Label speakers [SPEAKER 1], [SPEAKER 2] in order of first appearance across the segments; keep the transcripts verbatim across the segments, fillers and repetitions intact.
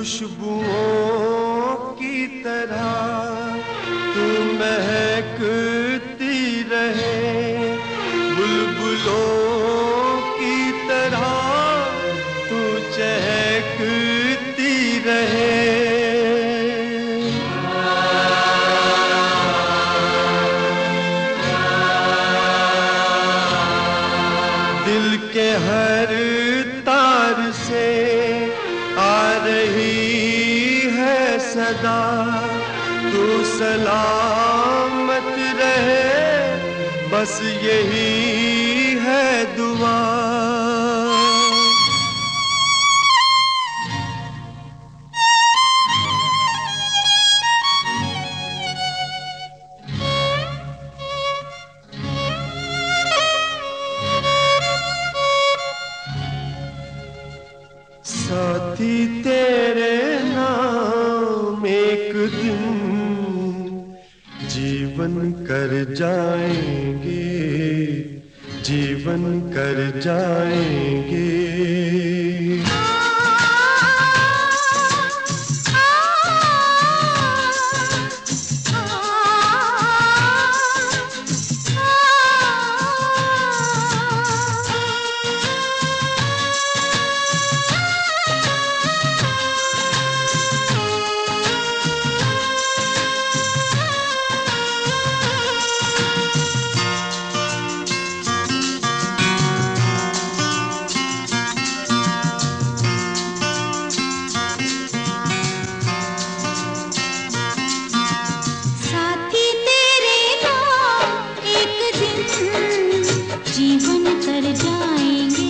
[SPEAKER 1] खुशबुओं की तरह तू महकती रहे, बुलबुलों की तरह तू चहकती रहे। दिल के हर तार से आ रही है सदा, तू सलामत रहे, बस यही है दुआ। साथी तेरे नाम एक दिन जीवन कर जाएंगे, जीवन कर जाएंगे।
[SPEAKER 2] जीवन कर जाएंगे,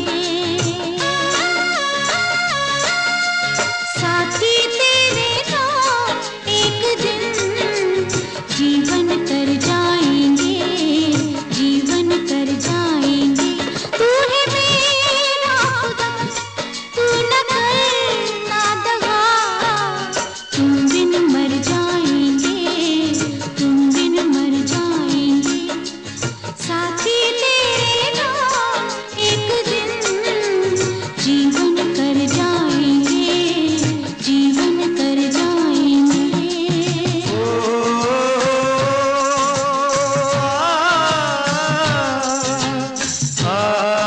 [SPEAKER 2] साथी तेरे नाम एक दिन जीवन कर जाएंगे, जीवन कर जाएंगे। तू है मेरा खुदा, तू न करना दगा, तुम बिन मर जाएंगे, तुम बिन मर जाएंगे। साथी जीवन कर जाएंगे, जीवन कर जाएंगे।
[SPEAKER 1] ओ, आ, आ,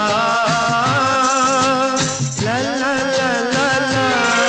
[SPEAKER 1] ला ला ला ला ला।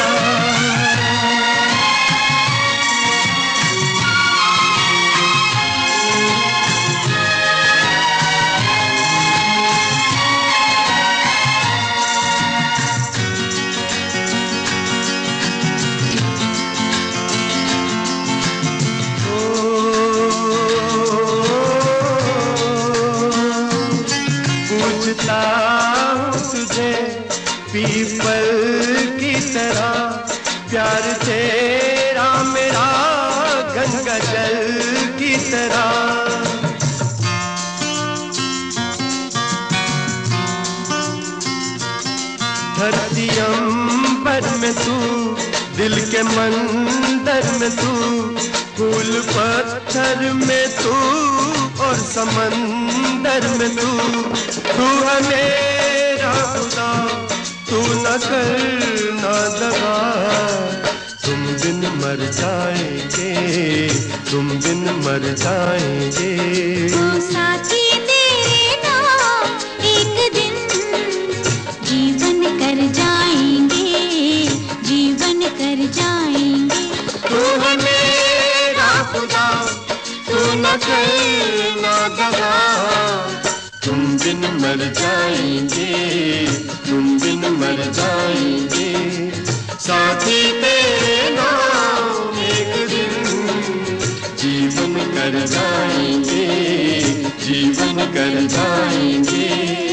[SPEAKER 1] पूछता हूँ तुझे पीपल की तरह, प्यार तेरा मेरा गंगा जल की तरह। धरती अंबर में तू, दिल के मंदिर में तू, फूल पत्थर में तू और समंदर में तू। तू है मेरा खुदा, तू न करना दगा, तुम बिन मर जाएंगे, तुम बिन मर जाएंगे।
[SPEAKER 2] तो साथी तेरे नाम एक दिन जीवन कर जाएंगे, जीवन कर जाएंगे।
[SPEAKER 1] तू है मेरा खुदा, तू न करना दगा, तुम बिन मर जाएंगे, तुम बिन मर जाएंगे। साथी तेरे नाम एक दिन जीवन कर जाएंगे, जीवन कर जाएंगे।